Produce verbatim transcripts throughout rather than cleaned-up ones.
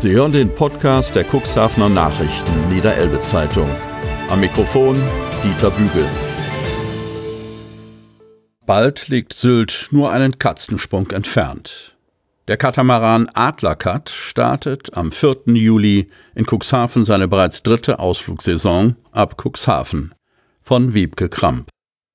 Sie hören den Podcast der Cuxhavener Nachrichten Niederelbe-Zeitung. Am Mikrofon Dieter Bügel. Bald liegt Sylt nur einen Katzensprung entfernt. Der Katamaran Adlerkat startet am vierten Juli in Cuxhaven seine bereits dritte Ausflugsaison ab Cuxhaven. Von Wiebke Kramp.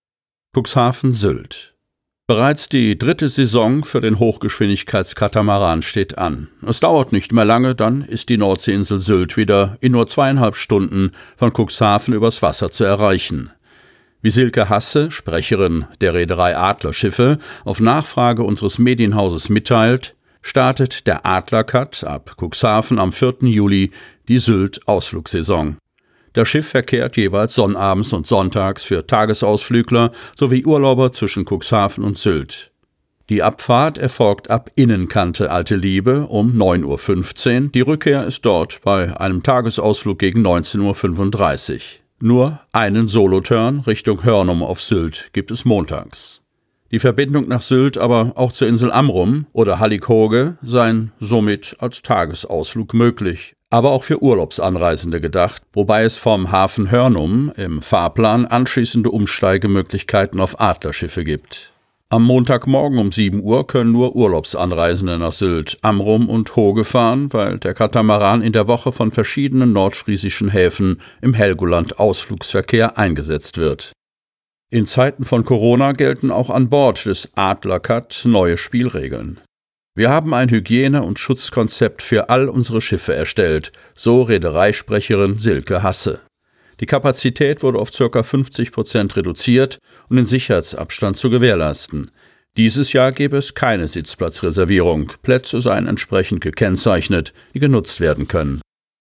Cuxhaven-Sylt. Bereits die dritte Saison für den Hochgeschwindigkeitskatamaran steht an. Es dauert nicht mehr lange, dann ist die Nordseeinsel Sylt wieder in nur zweieinhalb Stunden von Cuxhaven übers Wasser zu erreichen. Wie Silke Hasse, Sprecherin der Reederei Adler Schiffe, auf Nachfrage unseres Medienhauses mitteilt, startet der Adlerkat ab Cuxhaven am vierten Juli die Sylt-Ausflugsaison. Das Schiff verkehrt jeweils sonnabends und sonntags für Tagesausflügler sowie Urlauber zwischen Cuxhaven und Sylt. Die Abfahrt erfolgt ab Innenkante Alte Liebe um neun Uhr fünfzehn, die Rückkehr ist dort bei einem Tagesausflug gegen neunzehn Uhr fünfunddreißig. Nur einen Soloturn Richtung Hörnum auf Sylt gibt es montags. Die Verbindung nach Sylt, aber auch zur Insel Amrum oder Hallighoge seien somit als Tagesausflug möglich, aber auch für Urlaubsanreisende gedacht, wobei es vom Hafen Hörnum im Fahrplan anschließende Umsteigemöglichkeiten auf Adlerschiffe gibt. Am Montagmorgen um sieben Uhr können nur Urlaubsanreisende nach Sylt, Amrum und Hoge fahren, weil der Katamaran in der Woche von verschiedenen nordfriesischen Häfen im Helgoland Ausflugsverkehr eingesetzt wird. In Zeiten von Corona gelten auch an Bord des Adlerkat neue Spielregeln. Wir haben ein Hygiene- und Schutzkonzept für all unsere Schiffe erstellt, so Reedereisprecherin Silke Hasse. Die Kapazität wurde auf ca. fünfzig Prozent reduziert, um den Sicherheitsabstand zu gewährleisten. Dieses Jahr gäbe es keine Sitzplatzreservierung, Plätze seien entsprechend gekennzeichnet, die genutzt werden können.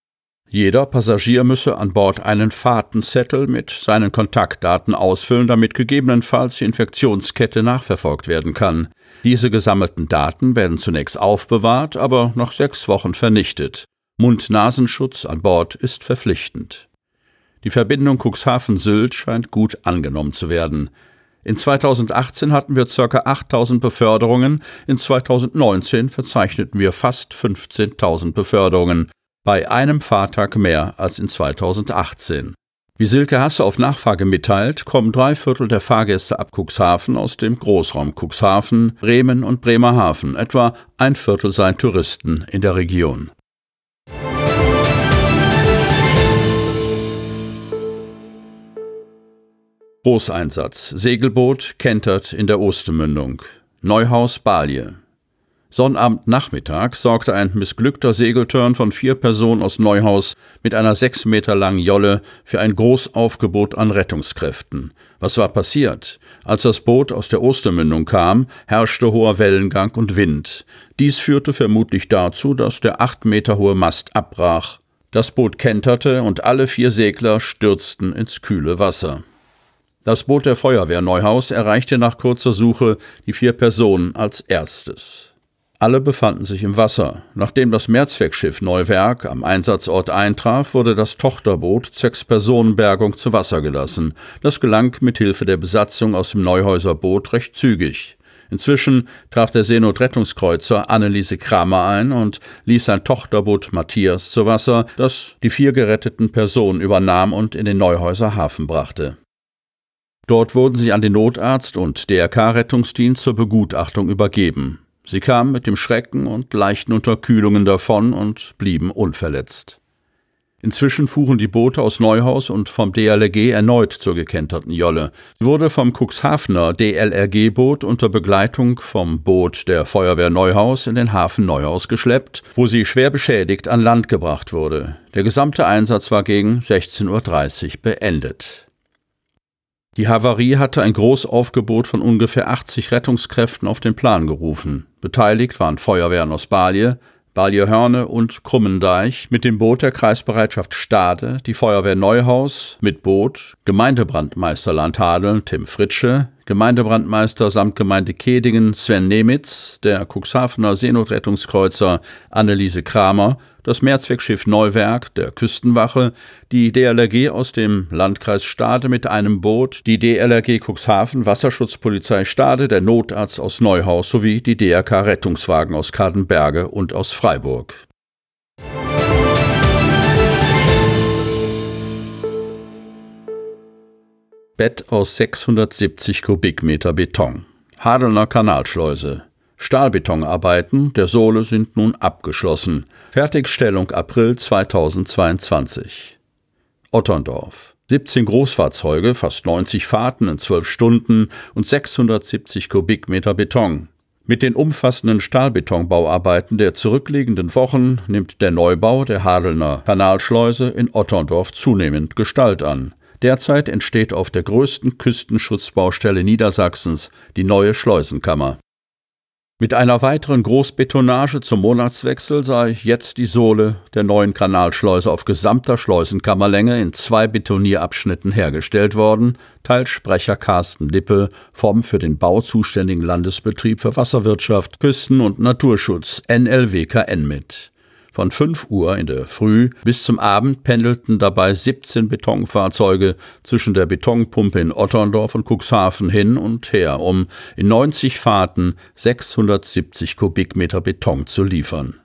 Jeder Passagier müsse an Bord einen Fahrtenzettel mit seinen Kontaktdaten ausfüllen, damit gegebenenfalls die Infektionskette nachverfolgt werden kann. Diese gesammelten Daten werden zunächst aufbewahrt, aber nach sechs Wochen vernichtet. Mund-Nasenschutz an Bord ist verpflichtend. Die Verbindung Cuxhaven-Sylt scheint gut angenommen zu werden. In zweitausendachtzehn hatten wir ca. achttausend Beförderungen, in zweitausendneunzehn verzeichneten wir fast fünfzehntausend Beförderungen. Bei einem Fahrtag mehr als in zweitausendachtzehn. Wie Silke Hasse auf Nachfrage mitteilt, kommen drei Viertel der Fahrgäste ab Cuxhaven aus dem Großraum Cuxhaven, Bremen und Bremerhaven. Etwa ein Viertel seien Touristen in der Region. Großeinsatz. Segelboot kentert in der Ostermündung. Neuhaus Balje. Sonnabendnachmittag sorgte ein missglückter Segeltörn von vier Personen aus Neuhaus mit einer sechs Meter langen Jolle für ein Großaufgebot an Rettungskräften. Was war passiert? Als das Boot aus der Ostermündung kam, herrschte hoher Wellengang und Wind. Dies führte vermutlich dazu, dass der acht Meter hohe Mast abbrach. Das Boot kenterte und alle vier Segler stürzten ins kühle Wasser. Das Boot der Feuerwehr Neuhaus erreichte nach kurzer Suche die vier Personen als erstes. Alle befanden sich im Wasser. Nachdem das Mehrzweckschiff Neuwerk am Einsatzort eintraf, wurde das Tochterboot zwecks Personenbergung zu Wasser gelassen. Das gelang mit Hilfe der Besatzung aus dem Neuhäuser Boot recht zügig. Inzwischen traf der Seenotrettungskreuzer Anneliese Kramer ein und ließ sein Tochterboot Matthias zu Wasser, das die vier geretteten Personen übernahm und in den Neuhäuser Hafen brachte. Dort wurden sie an den Notarzt und D R K-Rettungsdienst zur Begutachtung übergeben. Sie kamen mit dem Schrecken und leichten Unterkühlungen davon und blieben unverletzt. Inzwischen fuhren die Boote aus Neuhaus und vom D L R G erneut zur gekenterten Jolle. Sie wurde vom Cuxhavener D L R G-Boot unter Begleitung vom Boot der Feuerwehr Neuhaus in den Hafen Neuhaus geschleppt, wo sie schwer beschädigt an Land gebracht wurde. Der gesamte Einsatz war gegen sechzehn Uhr dreißig beendet. Die Havarie hatte ein Großaufgebot von ungefähr achtzig Rettungskräften auf den Plan gerufen. Beteiligt waren Feuerwehren aus Balje, Balje-Hörne und Krummendeich mit dem Boot der Kreisbereitschaft Stade, die Feuerwehr Neuhaus mit Boot, Gemeindebrandmeister Landhadeln Tim Fritsche, Gemeindebrandmeister samt Gemeinde Kedingen Sven Nemitz, der Cuxhavener Seenotrettungskreuzer Anneliese Kramer, das Mehrzweckschiff Neuwerk der Küstenwache, die D L R G aus dem Landkreis Stade mit einem Boot, die D L R G Cuxhaven Wasserschutzpolizei Stade, der Notarzt aus Neuhaus sowie die D R K Rettungswagen aus Kadenberge und aus Freiburg. Bett aus sechshundertsiebzig Kubikmeter Beton. Hadelner Kanalschleuse. Stahlbetonarbeiten der Sohle sind nun abgeschlossen. Fertigstellung April zweitausendzweiundzwanzig. Otterndorf. siebzehn Großfahrzeuge, fast neunzig Fahrten in zwölf Stunden und sechshundertsiebzig Kubikmeter Beton. Mit den umfassenden Stahlbetonbauarbeiten der zurückliegenden Wochen nimmt der Neubau der Hadelner Kanalschleuse in Otterndorf zunehmend Gestalt an. Derzeit entsteht auf der größten Küstenschutzbaustelle Niedersachsens die neue Schleusenkammer. Mit einer weiteren Großbetonage zum Monatswechsel sei jetzt die Sohle der neuen Kanalschleuse auf gesamter Schleusenkammerlänge in zwei Betonierabschnitten hergestellt worden, teilt Sprecher Carsten Lippe vom für den Bau zuständigen Landesbetrieb für Wasserwirtschaft, Küsten- und Naturschutz N L W K N mit. Von fünf Uhr in der Früh bis zum Abend pendelten dabei siebzehn Betonfahrzeuge zwischen der Betonpumpe in Otterndorf und Cuxhaven hin und her, um in neunzig Fahrten sechshundertsiebzig Kubikmeter Beton zu liefern.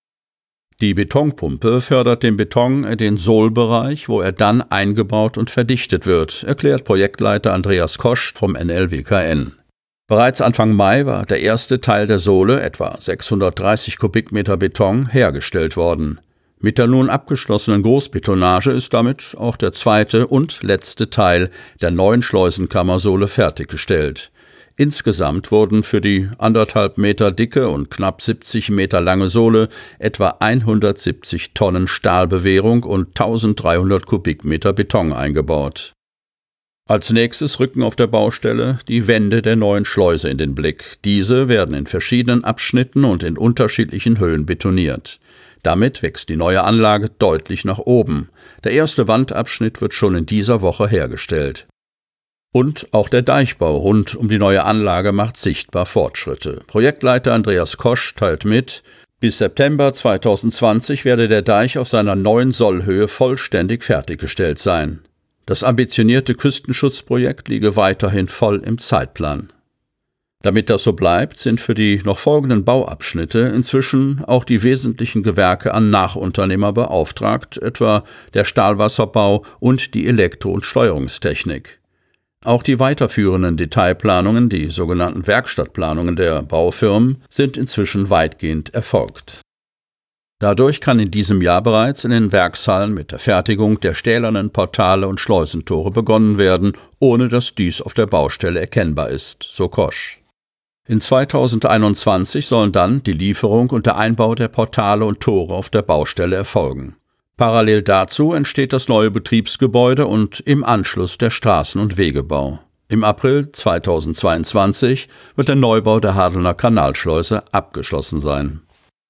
Die Betonpumpe fördert den Beton in den Sohlbereich, wo er dann eingebaut und verdichtet wird, erklärt Projektleiter Andreas Kosch vom N L W K N. Bereits Anfang Mai war der erste Teil der Sohle, etwa sechshundertdreißig Kubikmeter Beton, hergestellt worden. Mit der nun abgeschlossenen Großbetonage ist damit auch der zweite und letzte Teil der neuen Schleusenkammersohle fertiggestellt. Insgesamt wurden für die anderthalb Meter dicke und knapp siebzig Meter lange Sohle etwa hundertsiebzig Tonnen Stahlbewehrung und eintausenddreihundert Kubikmeter Beton eingebaut. Als nächstes rücken auf der Baustelle die Wände der neuen Schleuse in den Blick. Diese werden in verschiedenen Abschnitten und in unterschiedlichen Höhen betoniert. Damit wächst die neue Anlage deutlich nach oben. Der erste Wandabschnitt wird schon in dieser Woche hergestellt. Und auch der Deichbau rund um die neue Anlage macht sichtbar Fortschritte. Projektleiter Andreas Kosch teilt mit, bis September zweitausendzwanzig werde der Deich auf seiner neuen Sollhöhe vollständig fertiggestellt sein. Das ambitionierte Küstenschutzprojekt liege weiterhin voll im Zeitplan. Damit das so bleibt, sind für die noch folgenden Bauabschnitte inzwischen auch die wesentlichen Gewerke an Nachunternehmer beauftragt, etwa der Stahlwasserbau und die Elektro- und Steuerungstechnik. Auch die weiterführenden Detailplanungen, die sogenannten Werkstattplanungen der Baufirmen, sind inzwischen weitgehend erfolgt. Dadurch kann in diesem Jahr bereits in den Werkshallen mit der Fertigung der stählernen Portale und Schleusentore begonnen werden, ohne dass dies auf der Baustelle erkennbar ist, so Kosch. In zweitausendeinundzwanzig sollen dann die Lieferung und der Einbau der Portale und Tore auf der Baustelle erfolgen. Parallel dazu entsteht das neue Betriebsgebäude und im Anschluss der Straßen- und Wegebau. Im April zweitausendzweiundzwanzig wird der Neubau der Hadelner Kanalschleuse abgeschlossen sein.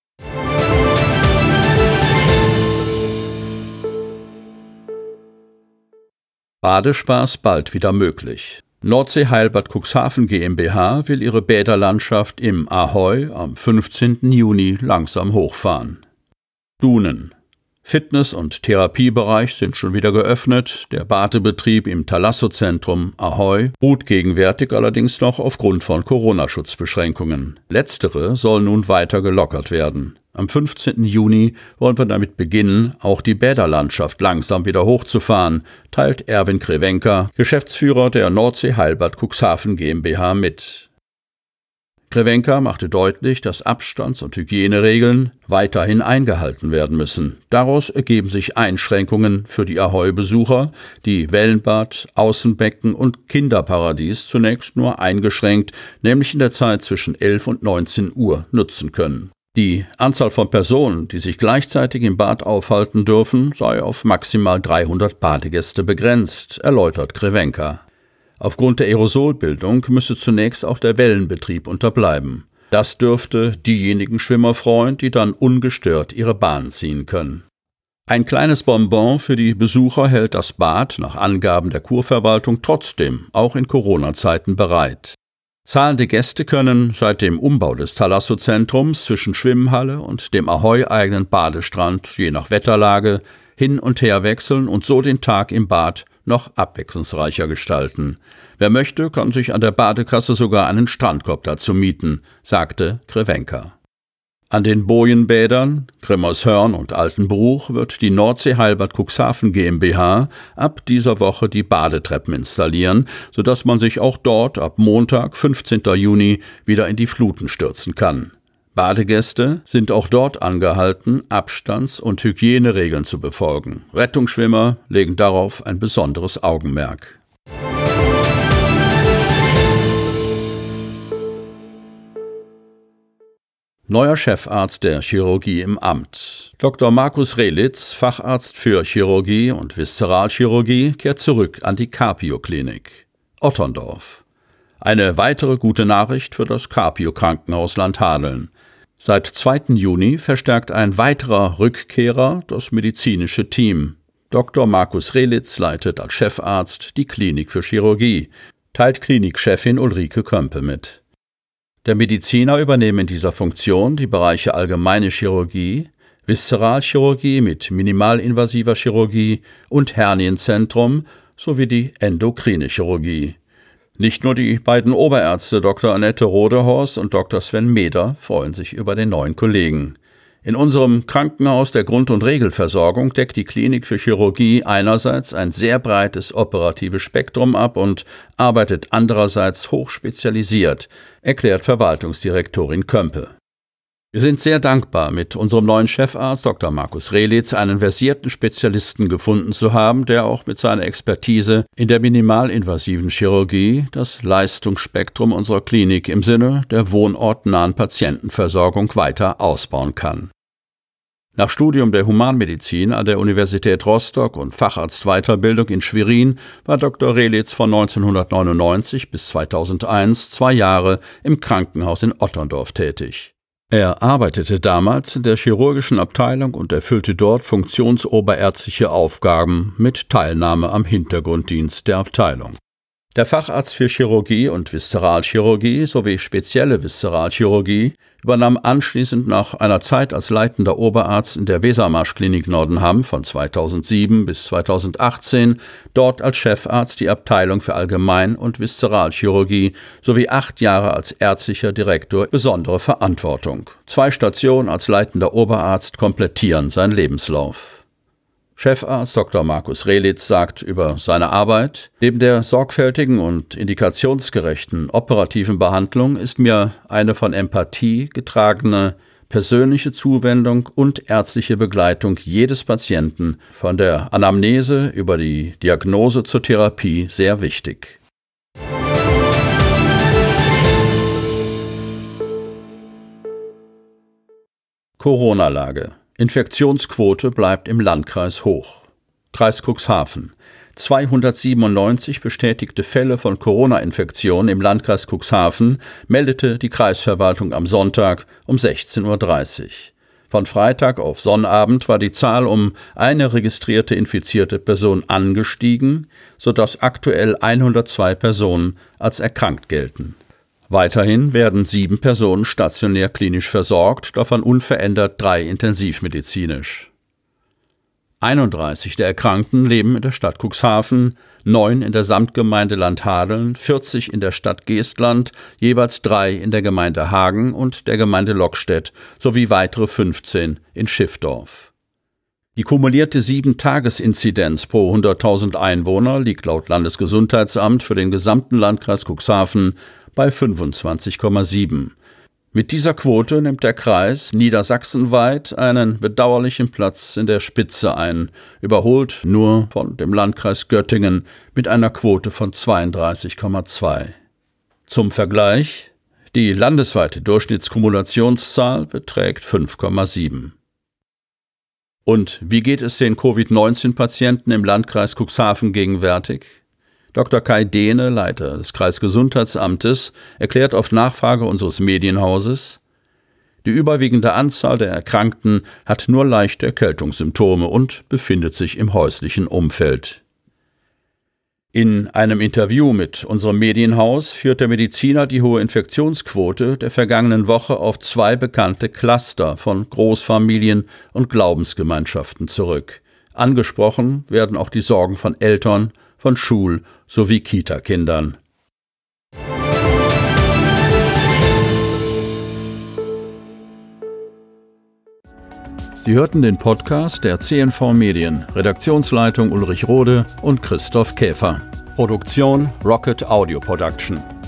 Badespaß bald wieder möglich. Nordsee Heilbad Cuxhaven GmbH will ihre Bäderlandschaft im Ahoi am fünfzehnten Juni langsam hochfahren. Dunen. Fitness- und Therapiebereich sind schon wieder geöffnet. Der Badebetrieb im Thalasso-Zentrum Ahoi ruht gegenwärtig allerdings noch aufgrund von Corona-Schutzbeschränkungen. Letztere soll nun weiter gelockert werden. Am fünfzehnten Juni wollen wir damit beginnen, auch die Bäderlandschaft langsam wieder hochzufahren, teilt Erwin Krevenka, Geschäftsführer der Nordsee Heilbad Cuxhaven GmbH mit. Krevenka machte deutlich, dass Abstands- und Hygieneregeln weiterhin eingehalten werden müssen. Daraus ergeben sich Einschränkungen für die Ahoi-Besucher, die Wellenbad, Außenbecken und Kinderparadies zunächst nur eingeschränkt, nämlich in der Zeit zwischen elf und neunzehn Uhr, nutzen können. Die Anzahl von Personen, die sich gleichzeitig im Bad aufhalten dürfen, sei auf maximal dreihundert Badegäste begrenzt, erläutert Krevenka. Aufgrund der Aerosolbildung müsse zunächst auch der Wellenbetrieb unterbleiben. Das dürfte diejenigen Schwimmer freuen, die dann ungestört ihre Bahn ziehen können. Ein kleines Bonbon für die Besucher hält das Bad nach Angaben der Kurverwaltung trotzdem auch in Corona-Zeiten bereit. Zahlende Gäste können seit dem Umbau des Thalasso-Zentrums zwischen Schwimmhalle und dem Ahoi-eigenen Badestrand je nach Wetterlage hin und her wechseln und so den Tag im Bad noch abwechslungsreicher gestalten. Wer möchte, kann sich an der Badekasse sogar einen Strandkorb dazu mieten, sagte Krevenka. An den Bojenbädern Grimmershörn und Altenbruch wird die Nordsee Heilbad Cuxhaven GmbH ab dieser Woche die Badetreppen installieren, sodass man sich auch dort ab Montag, fünfzehnten Juni, wieder in die Fluten stürzen kann. Badegäste sind auch dort angehalten, Abstands- und Hygieneregeln zu befolgen. Rettungsschwimmer legen darauf ein besonderes Augenmerk. Neuer Chefarzt der Chirurgie im Amt. Doktor Markus Rehlitz, Facharzt für Chirurgie und Viszeralchirurgie, kehrt zurück an die Carpio-Klinik. Otterndorf. Eine weitere gute Nachricht für das Carpio-Krankenhaus Landhadeln. Seit zweiten Juni verstärkt ein weiterer Rückkehrer das medizinische Team. Doktor Markus Rehlitz leitet als Chefarzt die Klinik für Chirurgie, teilt Klinikchefin Ulrike Kömpe mit. Der Mediziner übernehme in dieser Funktion die Bereiche Allgemeine Chirurgie, Viszeralchirurgie mit minimalinvasiver Chirurgie und Hernienzentrum sowie die endokrine Chirurgie. Nicht nur die beiden Oberärzte Doktor Annette Rodehorst und Doktor Sven Meder freuen sich über den neuen Kollegen. In unserem Krankenhaus der Grund- und Regelversorgung deckt die Klinik für Chirurgie einerseits ein sehr breites operatives Spektrum ab und arbeitet andererseits hochspezialisiert, erklärt Verwaltungsdirektorin Kömpe. Wir sind sehr dankbar, mit unserem neuen Chefarzt Doktor Markus Rehlitz einen versierten Spezialisten gefunden zu haben, der auch mit seiner Expertise in der minimalinvasiven Chirurgie das Leistungsspektrum unserer Klinik im Sinne der wohnortnahen Patientenversorgung weiter ausbauen kann. Nach Studium der Humanmedizin an der Universität Rostock und Facharztweiterbildung in Schwerin war Doktor Rehlitz von neunzehnhundertneunundneunzig bis zweitausendeins zwei Jahre im Krankenhaus in Otterndorf tätig. Er arbeitete damals in der chirurgischen Abteilung und erfüllte dort funktionsoberärztliche Aufgaben mit Teilnahme am Hintergrunddienst der Abteilung. Der Facharzt für Chirurgie und Viszeralchirurgie sowie spezielle Viszeralchirurgie übernahm anschließend nach einer Zeit als leitender Oberarzt in der Wesermarsch-Klinik Nordenham von zweitausendsieben bis zweitausendachtzehn dort als Chefarzt die Abteilung für Allgemein- und Viszeralchirurgie sowie acht Jahre als ärztlicher Direktor besondere Verantwortung. Zwei Stationen als leitender Oberarzt komplettieren seinen Lebenslauf. Chefarzt Doktor Markus Rehlitz sagt über seine Arbeit: Neben der sorgfältigen und indikationsgerechten operativen Behandlung ist mir eine von Empathie getragene persönliche Zuwendung und ärztliche Begleitung jedes Patienten von der Anamnese über die Diagnose zur Therapie sehr wichtig. Corona-Lage. Infektionsquote bleibt im Landkreis hoch. Kreis Cuxhaven. zweihundertsiebenundneunzig bestätigte Fälle von Corona-Infektionen im Landkreis Cuxhaven meldete die Kreisverwaltung am Sonntag um sechzehn Uhr dreißig. Von Freitag auf Sonnabend war die Zahl um eine registrierte infizierte Person angestiegen, sodass aktuell hundertzwei Personen als erkrankt gelten. Weiterhin werden sieben Personen stationär klinisch versorgt, davon unverändert drei intensivmedizinisch. einunddreißig der Erkrankten leben in der Stadt Cuxhaven, neun in der Samtgemeinde Landhadeln, vierzig in der Stadt Geestland, jeweils drei in der Gemeinde Hagen und der Gemeinde Lockstedt sowie weitere fünfzehn in Schiffdorf. Die kumulierte sieben-Tages-Inzidenz pro hunderttausend Einwohner liegt laut Landesgesundheitsamt für den gesamten Landkreis Cuxhaven bei fünfundzwanzig Komma sieben. Mit dieser Quote nimmt der Kreis niedersachsenweit einen bedauerlichen Platz in der Spitze ein, überholt nur von dem Landkreis Göttingen mit einer Quote von zweiunddreißig Komma zwei. Zum Vergleich: die landesweite Durchschnittskumulationszahl beträgt fünf Komma sieben. Und wie geht es den Covid neunzehn Patienten im Landkreis Cuxhaven gegenwärtig? Doktor Kai Dehne, Leiter des Kreisgesundheitsamtes, erklärt auf Nachfrage unseres Medienhauses: Die überwiegende Anzahl der Erkrankten hat nur leichte Erkältungssymptome und befindet sich im häuslichen Umfeld. In einem Interview mit unserem Medienhaus führt der Mediziner die hohe Infektionsquote der vergangenen Woche auf zwei bekannte Cluster von Großfamilien und Glaubensgemeinschaften zurück. Angesprochen werden auch die Sorgen von Eltern, von Schul- sowie Kita-Kindern. Sie hörten den Podcast der C N V Medien, Redaktionsleitung Ulrich Rode und Christoph Käfer. Produktion Rocket Audio Production.